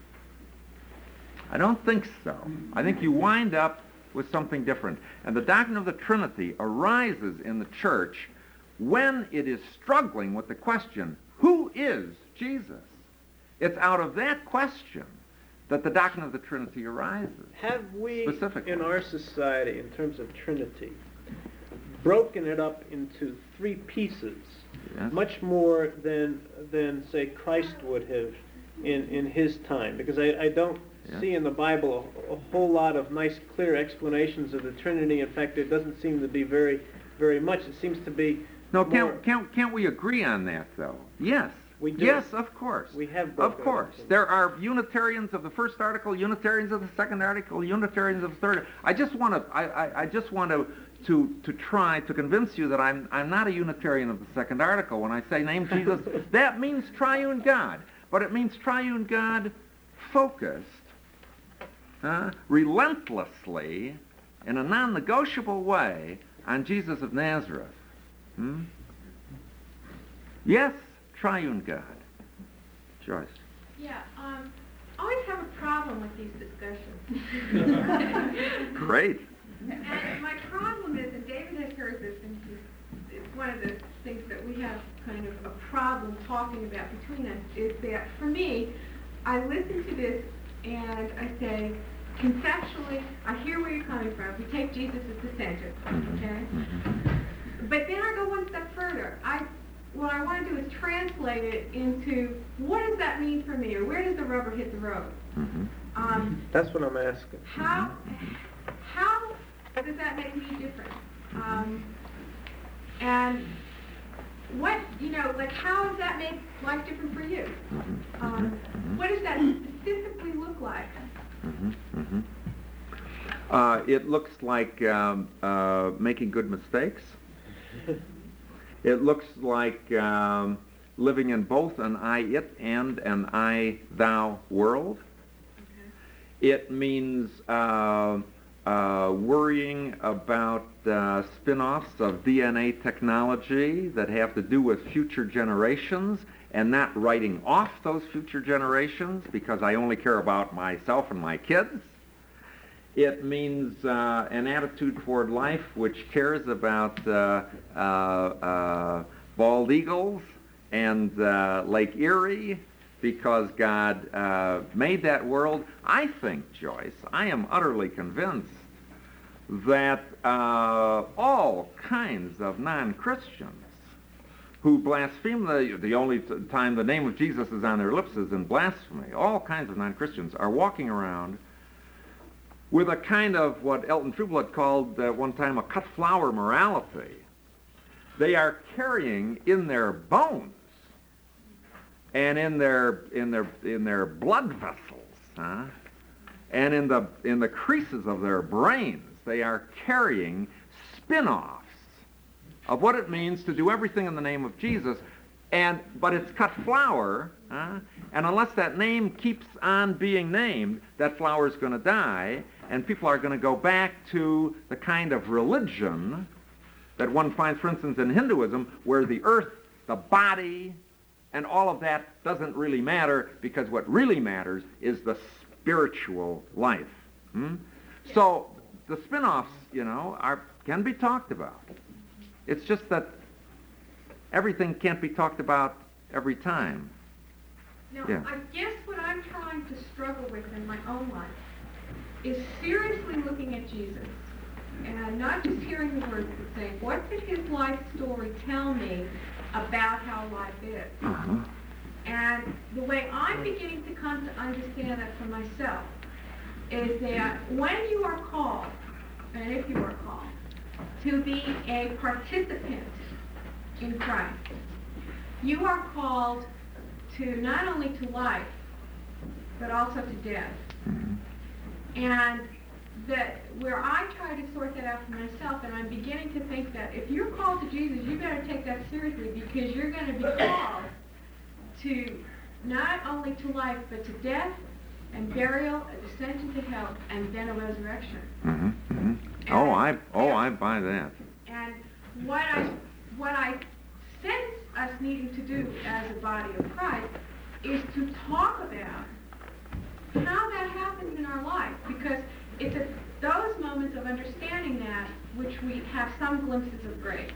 I don't think so. I think you wind up with something different. And the doctrine of the Trinity arises in the church when it is struggling with the question, who is Jesus? It's out of that question that the doctrine of the Trinity arises. Have we, in our society, in terms of Trinity, broken it up into three pieces, yes, much more than say, Christ would have in his time? Because I don't see in the Bible a whole lot of nice, clear explanations of the Trinity. In fact, it doesn't seem to be very, very much. It seems to be can't we agree on that, though? Yes. We do. Yes, of course. We have Of course. There are Unitarians of the first article, Unitarians of the second article, Unitarians of the third. I just want to try to convince you that I'm not a Unitarian of the second article. When I say name Jesus, that means triune God. But it means triune God focused relentlessly, in a non-negotiable way, on Jesus of Nazareth. Yes, triune God. Joyce. Yeah, I always have a problem with these discussions. Great. And my problem is, and David has heard this, and it's one of the things that we have kind of a problem talking about between us, is that for me, I listen to this and I say, conceptually, I hear where you're coming from. We take Jesus as the center, okay? But then I go one step further. What I want to do is translate it into what does that mean for me, or where does the rubber hit the road? That's what I'm asking. How does that make me different? And what, like how does that make life different for you? What does that specifically look like? It looks like making good mistakes. It looks like living in both an I-it and an I-thou world. It means worrying about spin-offs of DNA technology that have to do with future generations and not writing off those future generations because I only care about myself and my kids. It means an attitude toward life which cares about bald eagles and Lake Erie because God made that world. I think, Joyce, I am utterly convinced that all kinds of non-Christians who blaspheme, the only time the name of Jesus is on their lips is in blasphemy, all kinds of non-Christians are walking around with a kind of what Elton Trueblood called at one time a cut flower morality. They are carrying in their bones and in their blood vessels, and in the creases of their brains, they are carrying spin-offs of what it means to do everything in the name of Jesus, but it's cut flower, and unless that name keeps on being named, that flower is going to die, and people are going to go back to the kind of religion that one finds, for instance, in Hinduism, where the earth, the body, and all of that doesn't really matter, because what really matters is the spiritual life. So the spin-offs, can be talked about. It's just that everything can't be talked about every time. Now, Yeah. I guess what I'm trying to struggle with in my own life is seriously looking at Jesus and not just hearing the words, but saying, what did his life story tell me about how life is? And the way I'm beginning to come to understand that for myself is that when you are called, and if you are called, to be a participant in Christ, you are called to not only to life, but also to death. And that where I try to sort that out for myself, and I'm beginning to think that if you're called to Jesus, you better take that seriously, because you're going to be called to not only to life, but to death and burial, a descension to hell, and then a resurrection. I buy that. And what I sense us needing to do as a body of Christ is to talk about how that happens in our life, because it's at those moments of understanding that which we have some glimpses of grace.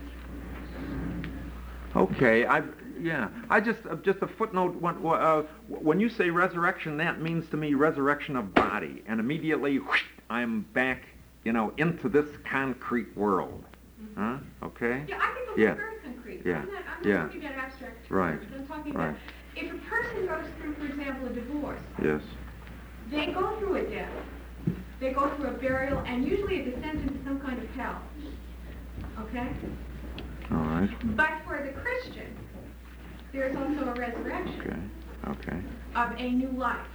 Okay, I just a footnote. When you say resurrection, that means to me resurrection of body, and immediately whoosh, I'm back, into this concrete world. Okay. Yeah, I think those are very concrete. Yeah. I'm not talking about abstract terms. Right. I'm talking about if a person goes through, for example, a divorce. Yes. They go through a death. They go through a burial, and usually a descent into some kind of hell. Okay? All right. But for the Christian, there's also a resurrection Okay. of a new life.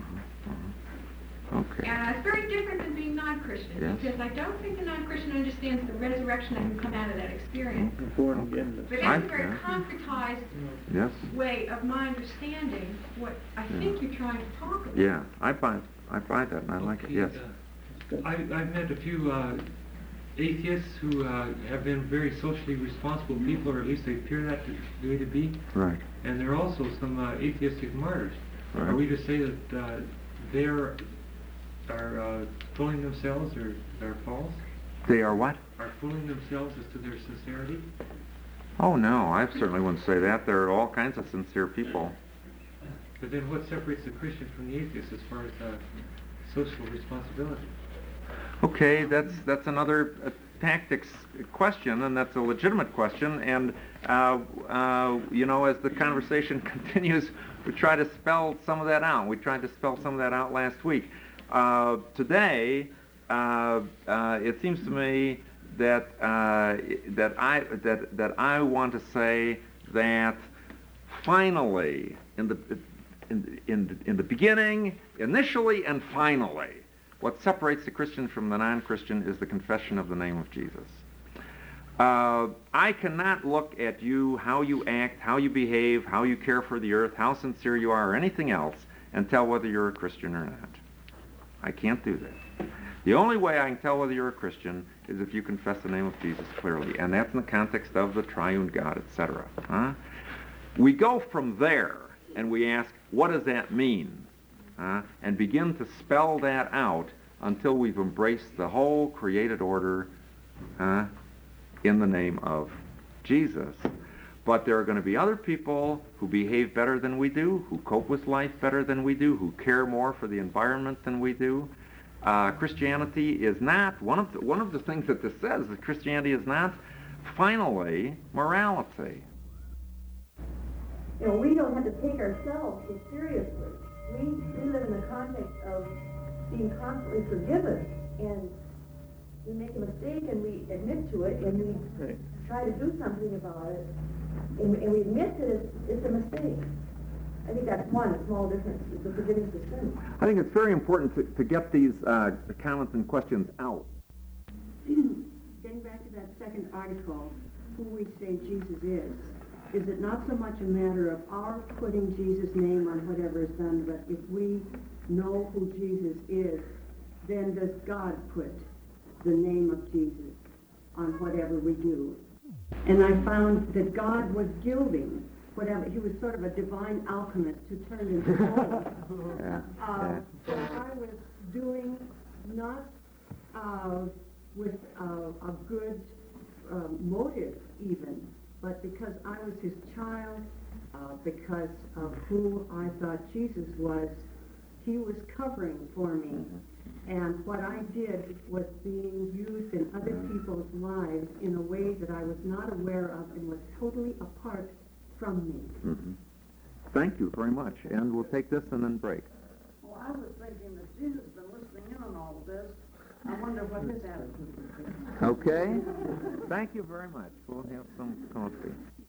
Okay. And it's very different than being non-Christian, Yes. because I don't think the non-Christian understands the resurrection that can come out of that experience. Born again. But that's a very concretized Yes. way of my understanding what I think you're trying to talk about. Yeah, I buy that, and I like it. Yes. I've met a few atheists who have been very socially responsible people, or at least they appear that the way to be. Right. And there are also some atheistic martyrs. Right. Are we to say that they are fooling themselves, or are false? They are what? Are fooling themselves as to their sincerity? Oh no, I certainly wouldn't say that. There are all kinds of sincere people. But then what separates the Christian from the atheist as far as social responsibility. Okay, that's another tactics question, and that's a legitimate question. And you know, as the conversation continues, we try to spell some of that out. We tried to spell some of that out last week. Today, it seems to me that I want to say that finally, in the beginning, initially, and finally, what separates the Christian from the non-Christian is the confession of the name of Jesus. I cannot look at you, how you act, how you behave, how you care for the earth, how sincere you are, or anything else, and tell whether you're a Christian or not. I can't do that. The only way I can tell whether you're a Christian is if you confess the name of Jesus clearly, and that's in the context of the triune God, etc. Huh? We go from there, and we ask, what does that mean? And begin to spell that out until we've embraced the whole created order in the name of Jesus. But there are going to be other people who behave better than we do, who cope with life better than we do, who care more for the environment than we do. Christianity is not, one of the things that this says, that Christianity is not finally morality. You know, we don't have to take ourselves so seriously. We live in the context of being constantly forgiven, and we make a mistake and we admit to it, and we try to do something about it, and we admit that it's a mistake. I think that's one small difference, is the forgiveness of sin. I think it's very important to get these comments and questions out. Getting back to that second article, who we say Jesus is it not so much a matter of our putting Jesus' name on whatever is done, but if we know who Jesus is, then does God put the name of Jesus on whatever we do? And I found that God was gilding whatever. He was sort of a divine alchemist who turned into gold. So I was doing not with a good motive even, but because I was his child, because of who I thought Jesus was, he was covering for me. And what I did was being used in other people's lives in a way that I was not aware of and was totally apart from me. Mm-hmm. Thank you very much. And we'll take this and then break. Well, I was thinking that Jesus has been listening in on all of this. I wonder what his attitude would be. Okay. Thank you very much. We'll have some coffee.